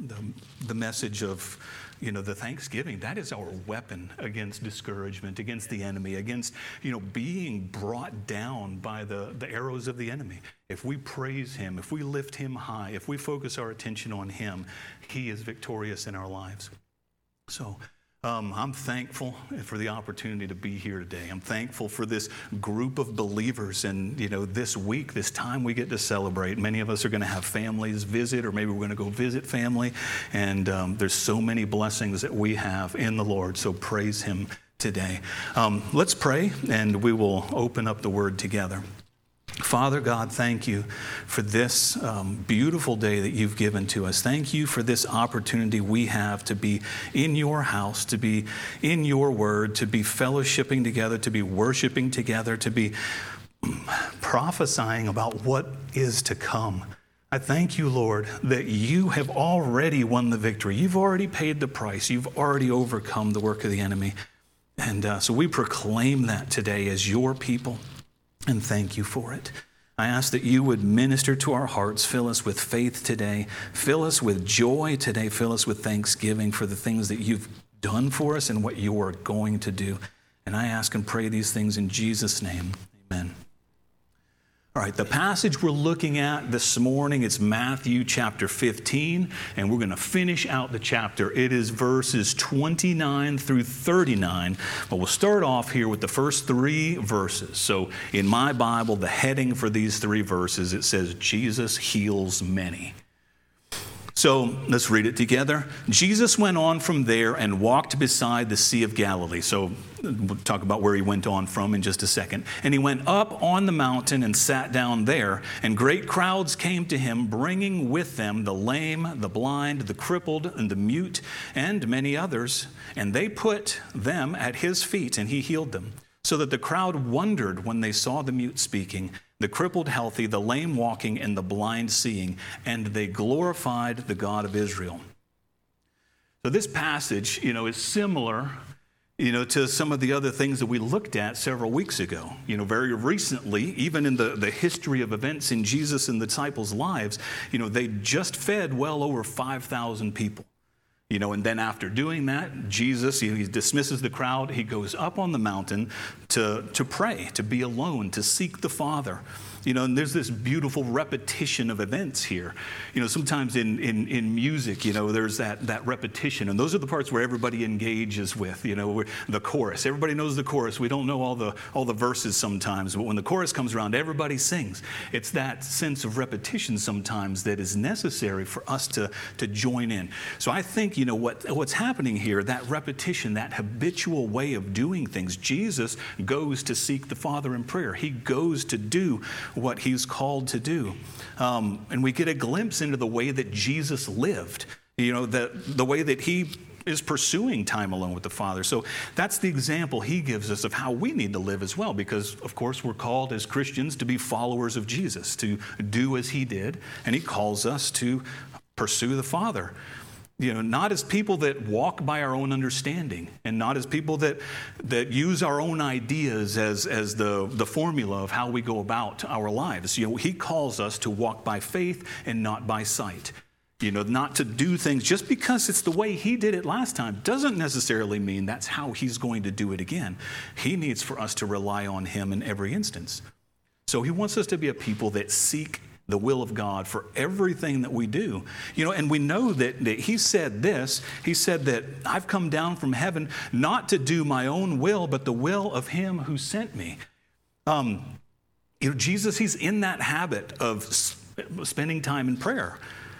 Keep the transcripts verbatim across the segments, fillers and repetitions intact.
the, the message of, you know, the thanksgiving. That is our weapon against discouragement, against the enemy, against, you know, being brought down by the, the arrows of the enemy. If we praise him, if we lift him high, if we focus our attention on him, he is victorious in our lives. So um, I'm thankful for the opportunity to be here today. I'm thankful for this group of believers, and you know, this week, this time we get to celebrate. Many of us are going to have families visit, or maybe we're going to go visit family, and um, there's so many blessings that we have in the Lord. So praise him today. Um, let's pray, and we will open up the word together. Father God, thank you for this um, beautiful day that you've given to us. Thank you for this opportunity we have to be in your house, to be in your word, to be fellowshipping together, to be worshiping together, to be prophesying about what is to come. I thank you, Lord, that you have already won the victory. You've already paid the price. You've already overcome the work of the enemy. And uh, so we proclaim that today as your people. And thank you for it. I ask that you would minister to our hearts, fill us with faith today, fill us with joy today, fill us with thanksgiving for the things that you've done for us and what you are going to do. And I ask and pray these things in Jesus' name. Amen. All right, the passage we're looking at this morning, it's Matthew chapter fifteen, and we're going to finish out the chapter. It is verses twenty-nine through thirty-nine, but we'll start off here with the first three verses. So in my Bible, the heading for these three verses, it says, Jesus heals many. So let's read it together. Jesus went on from there and walked beside the Sea of Galilee. So we'll talk about where he went on from in just a second. And he went up on the mountain and sat down there. And great crowds came to him, bringing with them the lame, the blind, the crippled, and the mute, and many others. And they put them at his feet, and he healed them. So that the crowd wondered when they saw the mute speaking, the crippled healthy, the lame walking, and the blind seeing, and they glorified the God of Israel. So this passage, you know, is similar, you know, to some of the other things that we looked at several weeks ago. You know, very recently, even in the, the history of events in Jesus and the disciples' lives, you know, they just fed well over five thousand people. You know, and then after doing that, Jesus, you know, he dismisses the crowd. He goes up on the mountain to, to pray, to be alone, to seek the Father. You know, and there's this beautiful repetition of events here. You know, sometimes in, in, in music, you know, there's that, that repetition. And those are the parts where everybody engages with, you know, the chorus. Everybody knows the chorus. We don't know all the all the verses sometimes. But when the chorus comes around, everybody sings. It's that sense of repetition sometimes that is necessary for us to, to join in. So I think, you know, what what's happening here, that repetition, that habitual way of doing things. Jesus goes to seek the Father in prayer. He goes to do what he's called to do. Um, and we get a glimpse into the way that Jesus lived, you know, the, the way that he is pursuing time alone with the Father. So that's the example he gives us of how we need to live as well, because, of course, we're called as Christians to be followers of Jesus, to do as he did, and he calls us to pursue the Father. You know, not as people that walk by our own understanding, and not as people that that use our own ideas as, as the, the formula of how we go about our lives. You know, he calls us to walk by faith and not by sight. You know, not to do things just because it's the way he did it last time doesn't necessarily mean that's how he's going to do it again. He needs for us to rely on him in every instance. So he wants us to be a people that seek the will of God for everything that we do. You know, and we know that, that he said this, he said that I've come down from heaven not to do my own will, but the will of him who sent me. Um, you know, Jesus, he's in that habit of sp- spending time in prayer.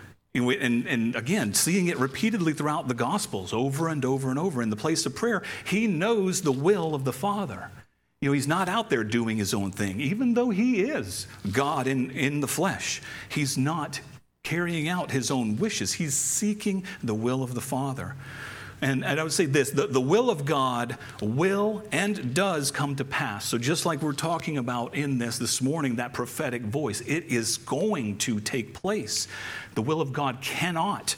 And, and again, seeing it repeatedly throughout the Gospels over and over and over in the place of prayer. He knows the will of the Father. You know, he's not out there doing his own thing, even though he is God in, in the flesh. He's not carrying out his own wishes. He's seeking the will of the Father. And, and I would say this, the, the will of God will and does come to pass. So just like we're talking about in this this morning, that prophetic voice, it is going to take place. The will of God cannot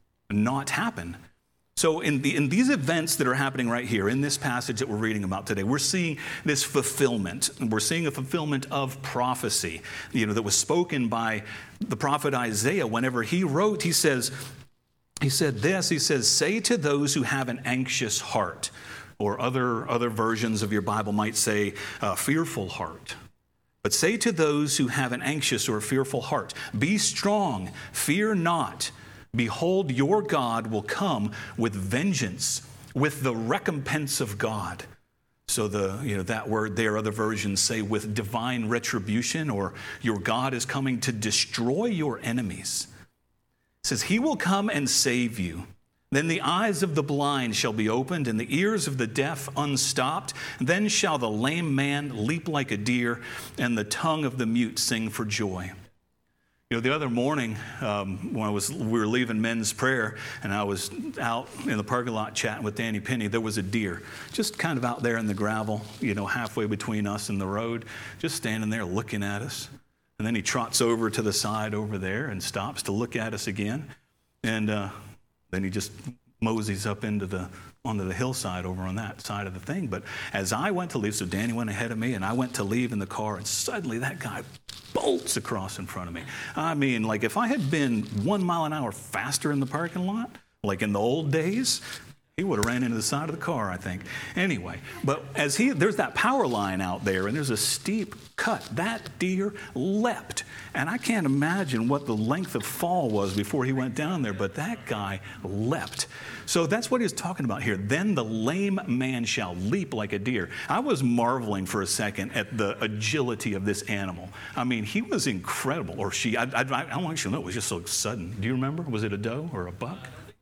not happen. So in, the, in these events that are happening right here, in this passage that we're reading about today, we're seeing this fulfillment. We're seeing a fulfillment of prophecy, you know, that was spoken by the prophet Isaiah. Whenever he wrote, he says, he said this, he says, say to those who have an anxious heart, or other, other versions of your Bible might say uh, fearful heart. But say to those who have an anxious or fearful heart, be strong, fear not. Behold, your God will come with vengeance, with the recompense of God. So the you know that word there, other versions say with divine retribution, or your God is coming to destroy your enemies. It says, he will come and save you. Then the eyes of the blind shall be opened, and the ears of the deaf unstopped. Then shall the lame man leap like a deer, and the tongue of the mute sing for joy. You know, the other morning, um, when I was, we were leaving men's prayer, and I was out in the parking lot chatting with Danny Penny, there was a deer just kind of out there in the gravel, you know, halfway between us and the road, just standing there looking at us. And then he trots over to the side over there and stops to look at us again. And uh, then he just moseys up into the onto the hillside over on that side of the thing. But as I went to leave, so Danny went ahead of me, and I went to leave in the car, and suddenly that guy bolts across in front of me. I mean, like if I had been one mile an hour faster in the parking lot, like in the old days, he would have ran into the side of the car, I think. Anyway, but as he, there's that power line out there, and there's a steep cut. That deer leapt. And I can't imagine what the length of fall was before he went down there, but that guy leapt. So that's what he's talking about here. Then the lame man shall leap like a deer. I was marveling for a second at the agility of this animal. I mean, he was incredible. Or she, I, I, I don't actually know, it was just so sudden. Do you remember? Was it a doe or a buck?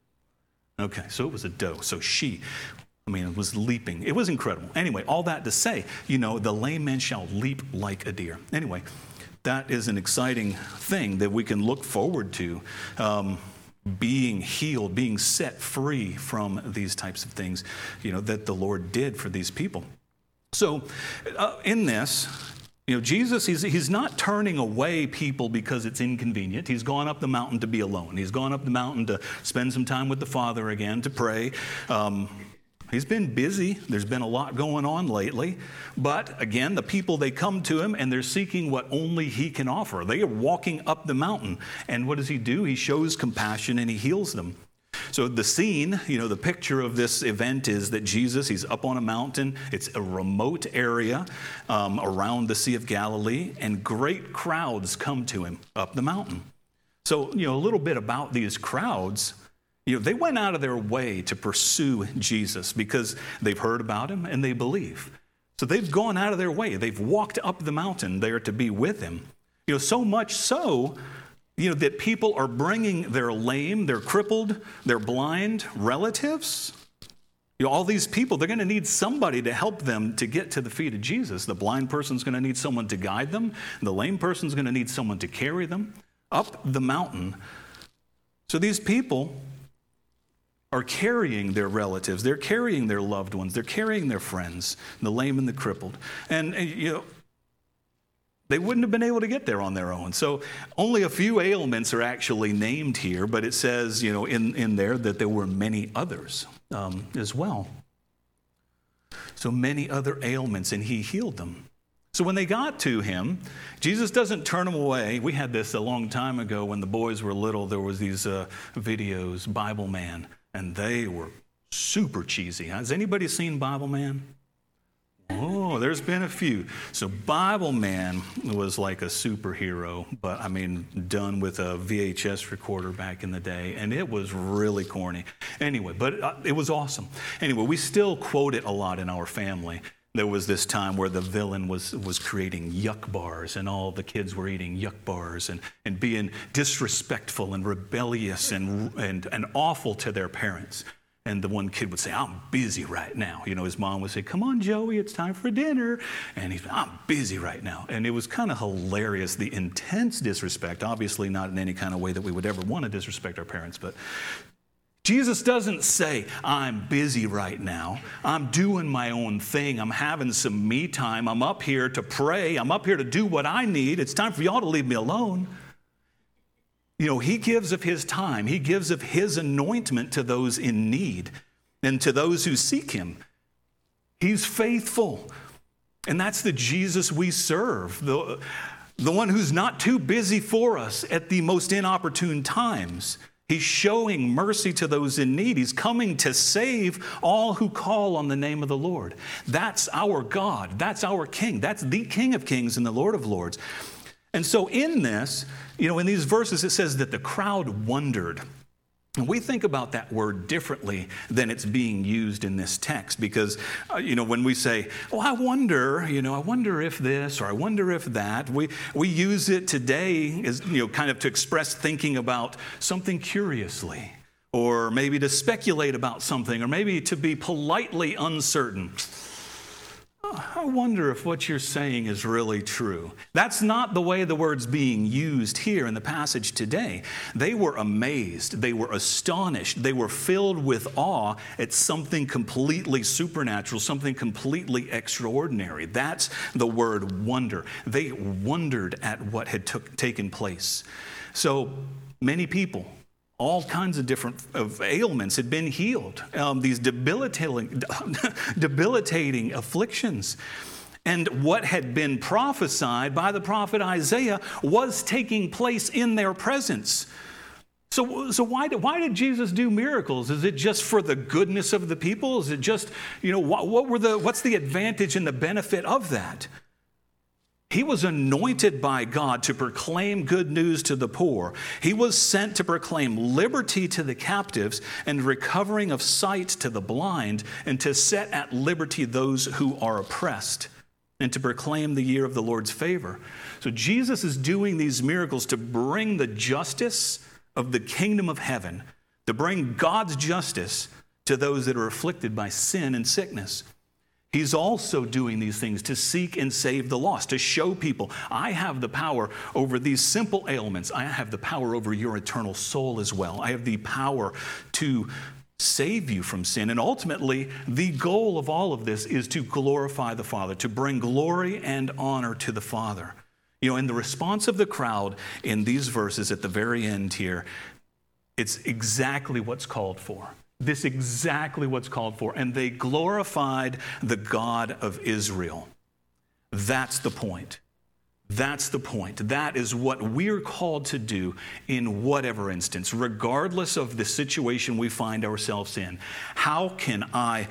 Okay, so it was a doe. So she, I mean, it was leaping. It was incredible. Anyway, all that to say, you know, the lame man shall leap like a deer. Anyway, that is an exciting thing that we can look forward to, um, being healed, being set free from these types of things, you know, that the Lord did for these people. So uh, in this, you know, Jesus, he's, he's not turning away people because it's inconvenient. He's gone up the mountain to be alone. He's gone up the mountain to spend some time with the Father again, to pray. Um, he's been busy. There's been a lot going on lately. But again, the people, they come to him and they're seeking what only he can offer. They are walking up the mountain. And what does he do? He shows compassion and he heals them. So the scene, you know, the picture of this event is that Jesus, he's up on a mountain. It's a remote area um, around the Sea of Galilee, and great crowds come to him up the mountain. So, you know, a little bit about these crowds. You know, they went out of their way to pursue Jesus because they've heard about him and they believe. So they've gone out of their way. They've walked up the mountain there to be with him. You know, so much so, you know, that people are bringing their lame, their crippled, their blind relatives. You know, all these people, they're going to need somebody to help them to get to the feet of Jesus. The blind person's going to need someone to guide them. The lame person's going to need someone to carry them up the mountain. So these people are carrying their relatives. They're carrying their loved ones. They're carrying their friends, the lame and the crippled. And, you know, they wouldn't have been able to get there on their own. So only a few ailments are actually named here, but it says, you know, in, in there that there were many others um, as well. So many other ailments, and he healed them. So when they got to him, Jesus doesn't turn them away. We had this a long time ago when the boys were little. There was these uh, videos, Bible Man, and they were super cheesy. Has anybody seen Bible Man? Oh, there's been a few. So Bible Man was like a superhero, but I mean, done with a V H S recorder back in the day, and it was really corny. Anyway, but uh, it was awesome. Anyway, we still quote it a lot in our family. There was this time where the villain was was creating yuck bars, and all the kids were eating yuck bars and, and being disrespectful and rebellious and, and, and awful to their parents. And the one kid would say, I'm busy right now. You know, his mom would say, come on, Joey, it's time for dinner. And he'd say, I'm busy right now. And it was kind of hilarious, the intense disrespect, obviously not in any kind of way that we would ever want to disrespect our parents. But Jesus doesn't say, I'm busy right now. I'm doing my own thing. I'm having some me time. I'm up here to pray. I'm up here to do what I need. It's time for y'all to leave me alone. You know, he gives of his time. He gives of his anointment to those in need and to those who seek him. He's faithful. And that's the Jesus we serve, the, the one who's not too busy for us at the most inopportune times. He's showing mercy to those in need. He's coming to save all who call on the name of the Lord. That's our God. That's our King. That's the King of Kings and the Lord of Lords. And so in this, you know, in these verses, it says that the crowd wondered. And we think about that word differently than it's being used in this text because, uh, you know, when we say, oh, I wonder, you know, I wonder if this or I wonder if that, we, we use it today as, you know, kind of to express thinking about something curiously or maybe to speculate about something or maybe to be politely uncertain. I wonder if what you're saying is really true. That's not the way the word's being used here in the passage today. They were amazed. They were astonished. They were filled with awe at something completely supernatural, something completely extraordinary. That's the word wonder. They wondered at what had took, taken place. So many people, all kinds of different of ailments had been healed, um, these debilitating, debilitating afflictions. And what had been prophesied by the prophet Isaiah was taking place in their presence. So, so why, did, why did Jesus do miracles? Is it just for the goodness of the people? Is it just, you know, what, what were the, what's the advantage and the benefit of that? He was anointed by God to proclaim good news to the poor. He was sent to proclaim liberty to the captives and recovering of sight to the blind and to set at liberty those who are oppressed and to proclaim the year of the Lord's favor. So Jesus is doing these miracles to bring the justice of the kingdom of heaven, to bring God's justice to those that are afflicted by sin and sickness. He's also doing these things to seek and save the lost, to show people, I have the power over these simple ailments. I have the power over your eternal soul as well. I have the power to save you from sin. And ultimately, the goal of all of this is to glorify the Father, to bring glory and honor to the Father. You know, in the response of the crowd in these verses at the very end here, it's exactly what's called for. This exactly what's called for. And they glorified the God of Israel. That's the point. That's the point. That is what we're called to do in whatever instance, regardless of the situation we find ourselves in. How can I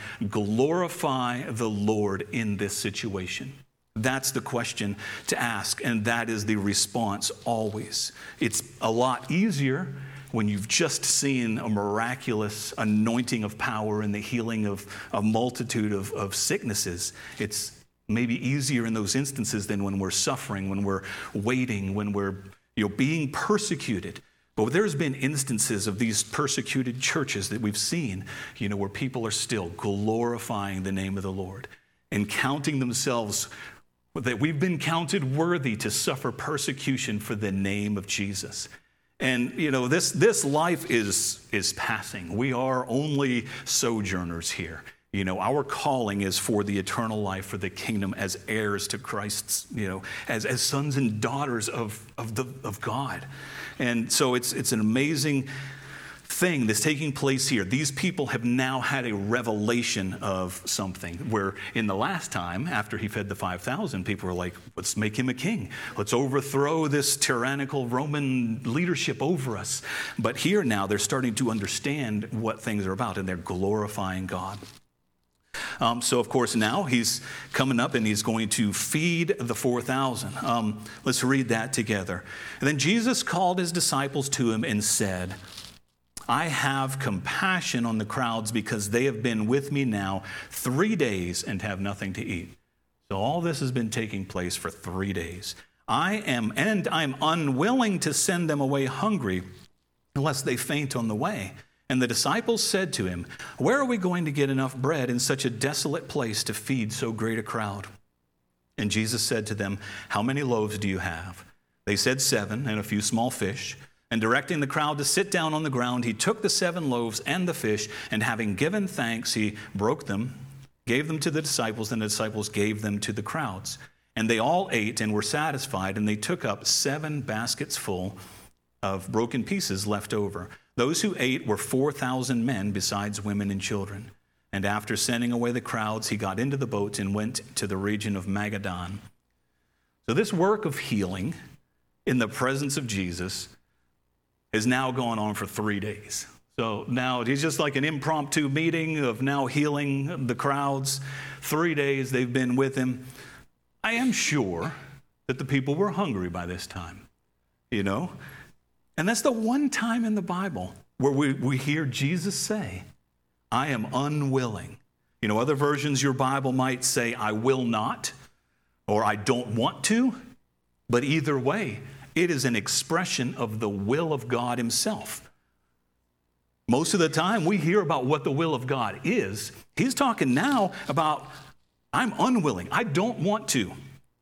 glorify the Lord in this situation? That's the question to ask, and that is the response always. It's a lot easier when you've just seen a miraculous anointing of power and the healing of a multitude of, of sicknesses. It's maybe easier in those instances than when we're suffering, when we're waiting, when we're you know, being persecuted. But there's been instances of these persecuted churches that we've seen, you know, where people are still glorifying the name of the Lord and counting themselves that we've been counted worthy to suffer persecution for the name of Jesus. And, you know, this, this life is, is passing. We are only sojourners here. You know, our calling is for the eternal life, for the kingdom as heirs to Christ's, you know, as, as sons and daughters of, of, the, of God. And so it's, it's an amazing thing that's taking place here. These people have now had a revelation of something where in the last time, after he fed the five thousand, people were like, let's make him a king. Let's overthrow this tyrannical Roman leadership over us. But here now they're starting to understand what things are about and they're glorifying God. Um, so, of course, now he's coming up and he's going to feed the four thousand. Um, let's read that together. And then Jesus called his disciples to him and said, I have compassion on the crowds because they have been with me now three days and have nothing to eat. So all this has been taking place for three days. I am, and I'm unwilling to send them away hungry unless they faint on the way. And the disciples said to him, where are we going to get enough bread in such a desolate place to feed so great a crowd? And Jesus said to them, how many loaves do you have? They said seven and a few small fish. And directing the crowd to sit down on the ground, he took the seven loaves and the fish, and having given thanks, he broke them, gave them to the disciples, and the disciples gave them to the crowds. And they all ate and were satisfied, and they took up seven baskets full of broken pieces left over. Those who ate were four thousand men, besides women and children. And after sending away the crowds, he got into the boat and went to the region of Magadan. So this work of healing in the presence of Jesus has now gone on for three days. So now it's just like an impromptu meeting of now healing the crowds. Three days they've been with him. I am sure that the people were hungry by this time, you know? And that's the one time in the Bible where we, we hear Jesus say, I am unwilling. You know, other versions of your Bible might say, I will not, or I don't want to. But either way, it is an expression of the will of God himself. Most of the time we hear about what the will of God is. He's talking now about, I'm unwilling. I don't want to.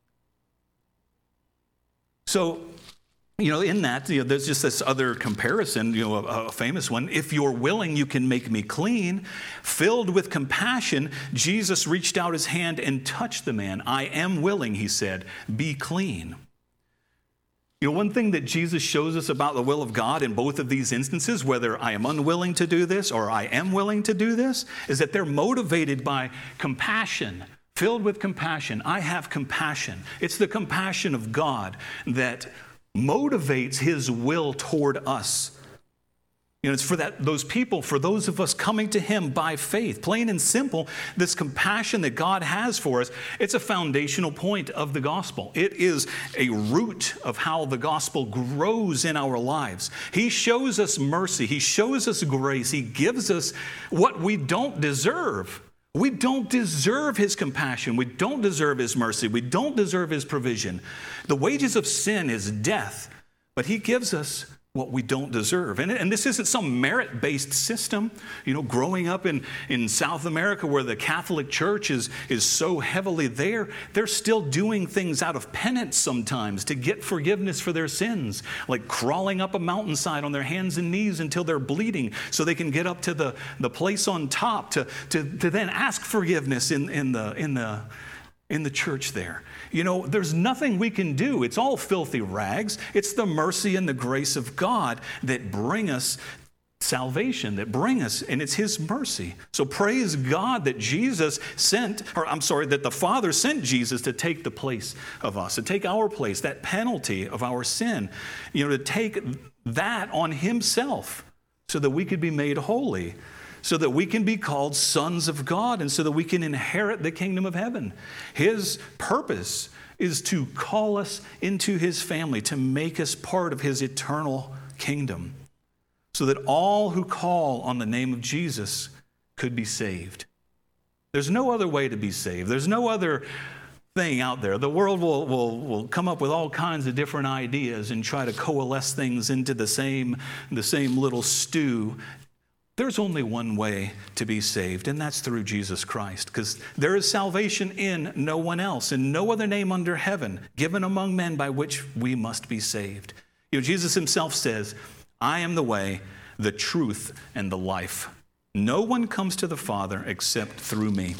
So, you know, in that, you know, there's just this other comparison, you know, a, a famous one. If you're willing, you can make me clean. Filled with compassion, Jesus reached out his hand and touched the man. I am willing, he said, be clean. You know, one thing that Jesus shows us about the will of God in both of these instances, whether I am unwilling to do this or I am willing to do this, is that they're motivated by compassion, filled with compassion. I have compassion. It's the compassion of God that motivates his will toward us. You know, it's for that those people, for those of us coming to him by faith. Plain and simple, this compassion that God has for us, it's a foundational point of the gospel. It is a root of how the gospel grows in our lives. He shows us mercy. He shows us grace. He gives us what we don't deserve. We don't deserve his compassion. We don't deserve his mercy. We don't deserve his provision. The wages of sin is death, but he gives us what we don't deserve. And, and this isn't some merit-based system. You know, growing up in, in South America where the Catholic Church is, is so heavily there, they're still doing things out of penance sometimes to get forgiveness for their sins, like crawling up a mountainside on their hands and knees until they're bleeding so they can get up to the, the place on top to, to, to then ask forgiveness in, in the in the in the church there. You know, there's nothing we can do. It's all filthy rags. It's the mercy and the grace of God that bring us salvation, that bring us, and it's his mercy. So praise God that Jesus sent, or I'm sorry, that the Father sent Jesus to take the place of us, to take our place, that penalty of our sin, you know, to take that on himself so that we could be made holy, so that we can be called sons of God, and so that we can inherit the kingdom of heaven. His purpose is to call us into his family, to make us part of his eternal kingdom, so that all who call on the name of Jesus could be saved. There's no other way to be saved. There's no other thing out there. The world will, will, will come up with all kinds of different ideas and try to coalesce things into the same, the same little stew. There's only one way to be saved, and that's through Jesus Christ, because there is salvation in no one else, and no other name under heaven given among men by which we must be saved. You know, Jesus himself says, I am the way, the truth, and the life. No one comes to the Father except through me.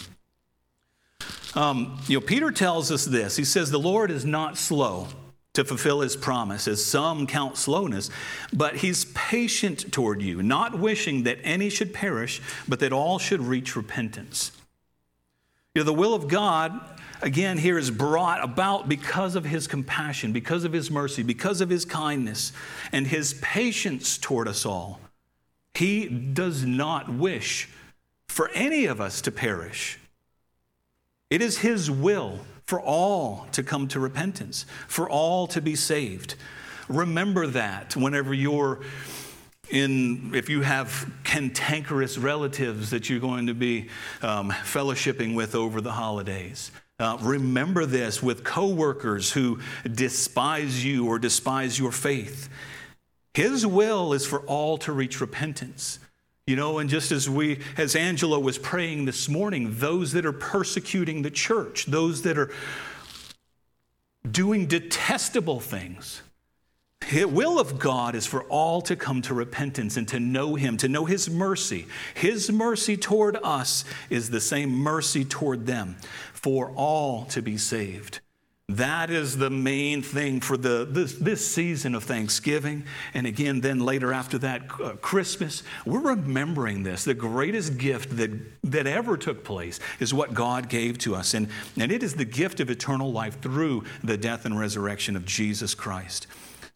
Um, you know, Peter tells us this. He says, the Lord is not slow to fulfill his promise, as some count slowness, but he's patient toward you, not wishing that any should perish, but that all should reach repentance. You know, the will of God, again, here is brought about because of his compassion, because of his mercy, because of his kindness, and his patience toward us all. He does not wish for any of us to perish. It is his will for all to come to repentance, for all to be saved. Remember that whenever you're in, if you have cantankerous relatives that you're going to be um, fellowshipping with over the holidays. Uh, remember this with coworkers who despise you or despise your faith. His will is for all to reach repentance. You know, and just as we, as Angela was praying this morning, those that are persecuting the church, those that are doing detestable things, the will of God is for all to come to repentance and to know him, to know his mercy. His mercy toward us is the same mercy toward them, for all to be saved. That is the main thing for the this, this season of Thanksgiving. And again, then later after that, uh, Christmas. We're remembering this. The greatest gift that, that ever took place is what God gave to us. And, and it is the gift of eternal life through the death and resurrection of Jesus Christ.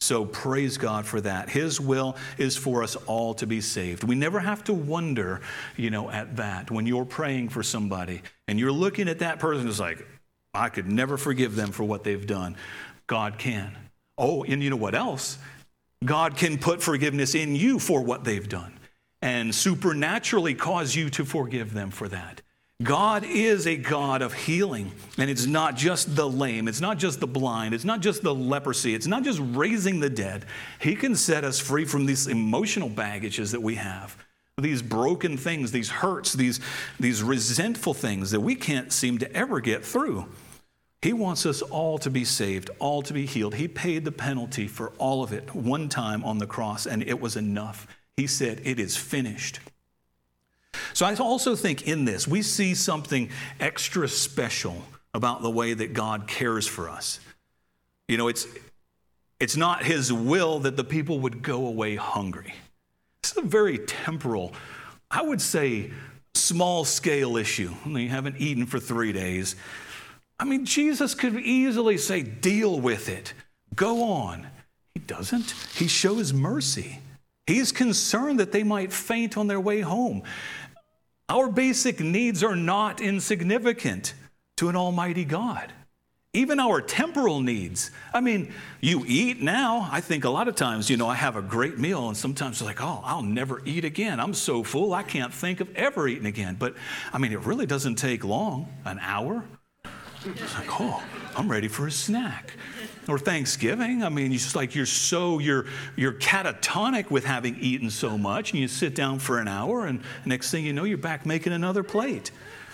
So praise God for that. His will is for us all to be saved. We never have to wonder, you know, at that. When you're praying for somebody and you're looking at that person, it's like, I could never forgive them for what they've done. God can. Oh, and you know what else? God can put forgiveness in you for what they've done and supernaturally cause you to forgive them for that. God is a God of healing, and it's not just the lame, it's not just the blind, it's not just the leprosy, it's not just raising the dead. He can set us free from these emotional baggages that we have, these broken things, these hurts, these, these resentful things that we can't seem to ever get through. He wants us all to be saved, all to be healed. He paid the penalty for all of it one time on the cross, and it was enough. He said, it is finished. So I also think in this, we see something extra special about the way that God cares for us. You know, it's, it's not his will that the people would go away hungry. It's a very temporal, I would say, small-scale issue. You haven't eaten for three days. I mean, Jesus could easily say, deal with it. Go on. He doesn't. He shows mercy. He's concerned that they might faint on their way home. Our basic needs are not insignificant to an almighty God. Even our temporal needs. I mean, you eat now. I think a lot of times, you know, I have a great meal and sometimes it's like, oh, I'll never eat again. I'm so full, I can't think of ever eating again. But, I mean, it really doesn't take long, an hour. It's like, oh, I'm ready for a snack. Or Thanksgiving, I mean, it's just like you're so, you're you're catatonic with having eaten so much, and you sit down for an hour, and next thing you know, you're back making another plate.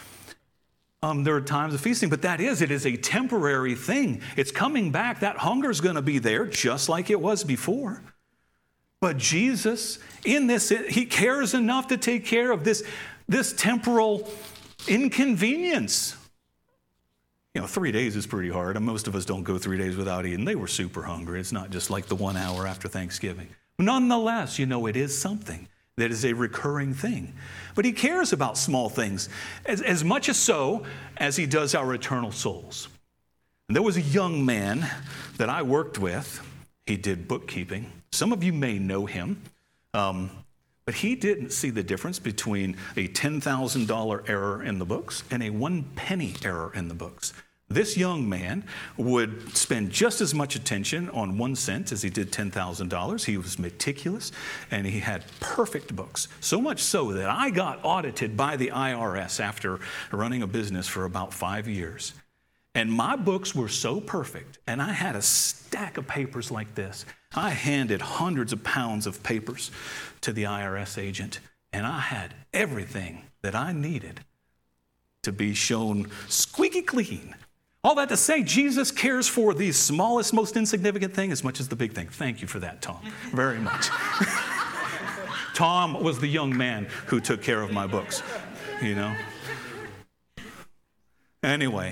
Um, there are times of feasting, but that is, it is a temporary thing. It's coming back. That hunger's going to be there just like it was before. But Jesus, in this, he cares enough to take care of this, this temporal inconvenience. You know, three days is pretty hard, and most of us don't go three days without eating. They were super hungry. It's not just like the one hour after Thanksgiving. Nonetheless, you know, it is something that is a recurring thing. But he cares about small things as, as much as so as he does our eternal souls. And there was a young man that I worked with. He did bookkeeping. Some of you may know him. Um, but he didn't see the difference between a ten thousand dollars error in the books and a one penny error in the books. This young man would spend just as much attention on one cent as he did ten thousand dollars. He was meticulous, and he had perfect books. So much so that I got audited by the I R S after running a business for about five years. And my books were so perfect, and I had a stack of papers like this. I handed hundreds of pounds of papers to the I R S agent, and I had everything that I needed to be shown squeaky clean. All that to say, Jesus cares for the smallest, most insignificant thing as much as the big thing. Thank you for that, Tom, very much. Tom was the young man who took care of my books, you know. Anyway.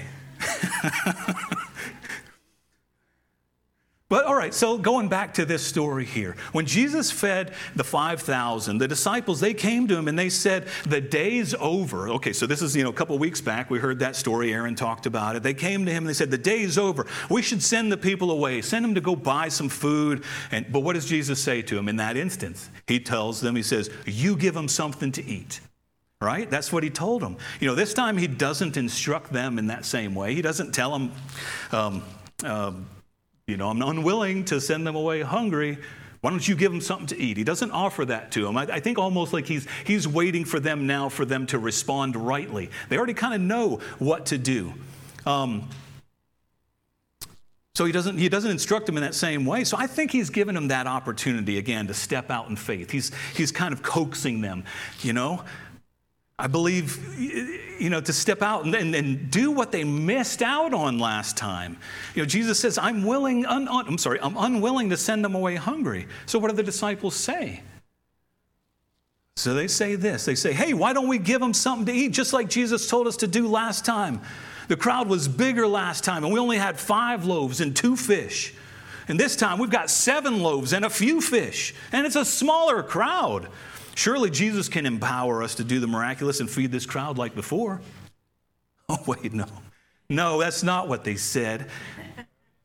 But all right, so going back to this story here. When Jesus fed the five thousand, the disciples, they came to him and they said, the day's over. Okay, so this is, you know, a couple of weeks back. We heard that story. Aaron talked about it. They came to him and they said, the day's over. We should send the people away. Send them to go buy some food. And But what does Jesus say to them in that instance? He tells them, he says, you give them something to eat. Right? That's what he told them. You know, this time he doesn't instruct them in that same way. He doesn't tell them, um, uh, you know, I'm unwilling to send them away hungry. Why don't you give them something to eat? He doesn't offer that to them. I, I think almost like he's he's waiting for them now for them to respond rightly. They already kind of know what to do. Um, so he doesn't he doesn't instruct them in that same way. So I think he's given them that opportunity again to step out in faith. He's he's kind of coaxing them, you know. I believe, you know, to step out and, and, and do what they missed out on last time. You know, Jesus says, I'm willing, un, un, I'm sorry, I'm unwilling to send them away hungry. So what do the disciples say? So they say this. They say, hey, why don't we give them something to eat, just like Jesus told us to do last time? The crowd was bigger last time, and we only had five loaves and two fish. And this time we've got seven loaves and a few fish, and it's a smaller crowd. Surely Jesus can empower us to do the miraculous and feed this crowd like before. Oh, wait, no. No, that's not what they said.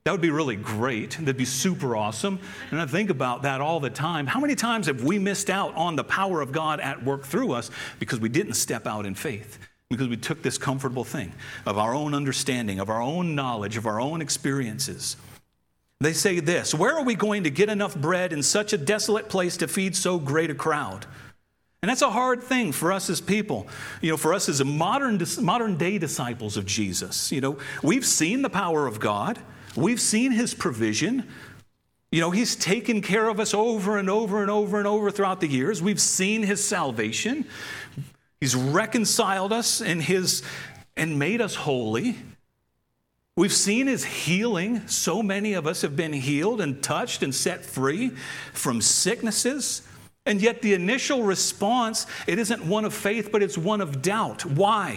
That would be really great. That'd be super awesome. And I think about that all the time. How many times have we missed out on the power of God at work through us because we didn't step out in faith? Because we took this comfortable thing of our own understanding, of our own knowledge, of our own experiences. They say this, where are we going to get enough bread in such a desolate place to feed so great a crowd? And that's a hard thing for us as people, you know, for us as a modern, modern day disciples of Jesus. You know, we've seen the power of God. We've seen his provision. You know, he's taken care of us over and over and over and over throughout the years. We've seen his salvation. He's reconciled us in his and made us holy. We've seen his healing. So many of us have been healed and touched and set free from sicknesses. And yet the initial response, it isn't one of faith, but it's one of doubt. Why?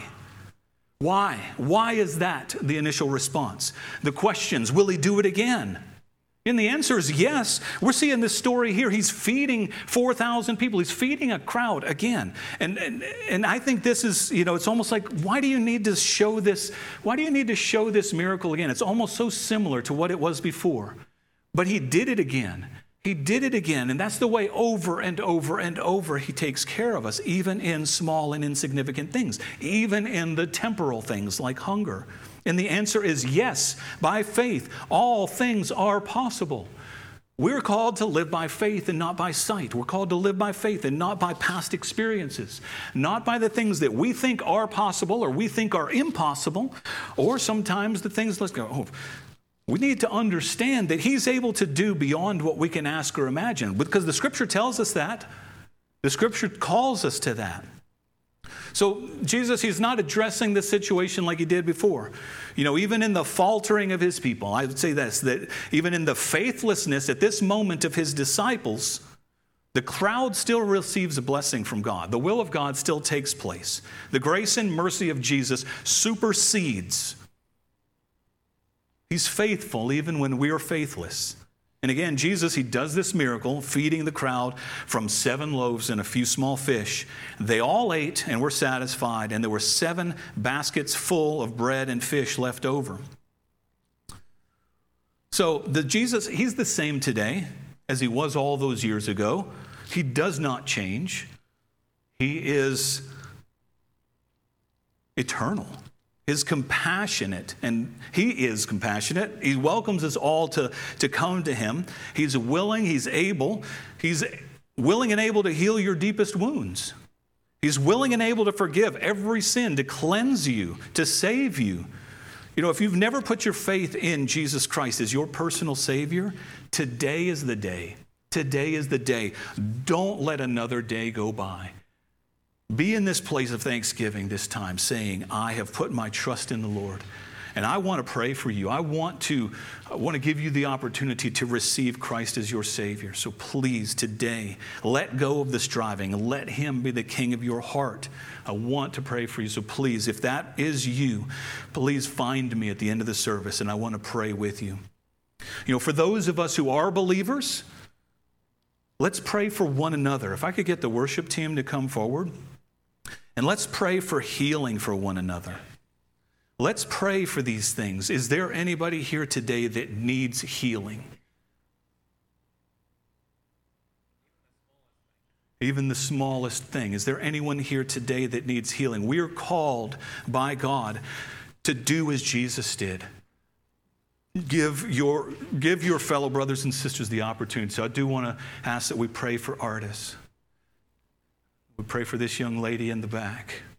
Why? Why is that the initial response? The questions, will he do it again? And the answer is yes. We're seeing this story here. He's feeding four thousand people. He's feeding a crowd again. And, and and I think this is, you know, it's almost like, why do you need to show this? Why do you need to show this miracle again? It's almost so similar to what it was before. But he did it again. He did it again, and that's the way over and over and over he takes care of us, even in small and insignificant things, even in the temporal things like hunger. And the answer is yes, by faith, all things are possible. We're called to live by faith and not by sight. We're called to live by faith and not by past experiences, not by the things that we think are possible or we think are impossible, or sometimes the things, let's go, oh, we need to understand that he's able to do beyond what we can ask or imagine, because the scripture tells us that. The scripture calls us to that. So Jesus, he's not addressing the situation like he did before. You know, even in the faltering of his people, I would say this, that even in the faithlessness at this moment of his disciples, the crowd still receives a blessing from God. The will of God still takes place. The grace and mercy of Jesus supersedes. He's faithful even when we are faithless. And again, Jesus, he does this miracle, feeding the crowd from seven loaves and a few small fish. They all ate and were satisfied, and there were seven baskets full of bread and fish left over. So the Jesus, he's the same today as he was all those years ago. He does not change. He is eternal. Is compassionate, and he is compassionate. He welcomes us all to, to come to him. He's willing, he's able. He's willing and able to heal your deepest wounds. He's willing and able to forgive every sin, to cleanse you, to save you. You know, if you've never put your faith in Jesus Christ as your personal Savior, today is the day. Today is the day. Don't let another day go by. Be in this place of thanksgiving this time, saying, I have put my trust in the Lord. And I want to pray for you. I want to, I want to give you the opportunity to receive Christ as your Savior. So please, today, let go of the striving. Let him be the king of your heart. I want to pray for you. So please, if that is you, please find me at the end of the service, and I want to pray with you. You know, for those of us who are believers, let's pray for one another. If I could get the worship team to come forward. And let's pray for healing for one another. Let's pray for these things. Is there anybody here today that needs healing? Even the smallest thing. Is there anyone here today that needs healing? We are called by God to do as Jesus did. Give your, give your fellow brothers and sisters the opportunity. So I do want to ask that we pray for Artis. We pray for this young lady in the back.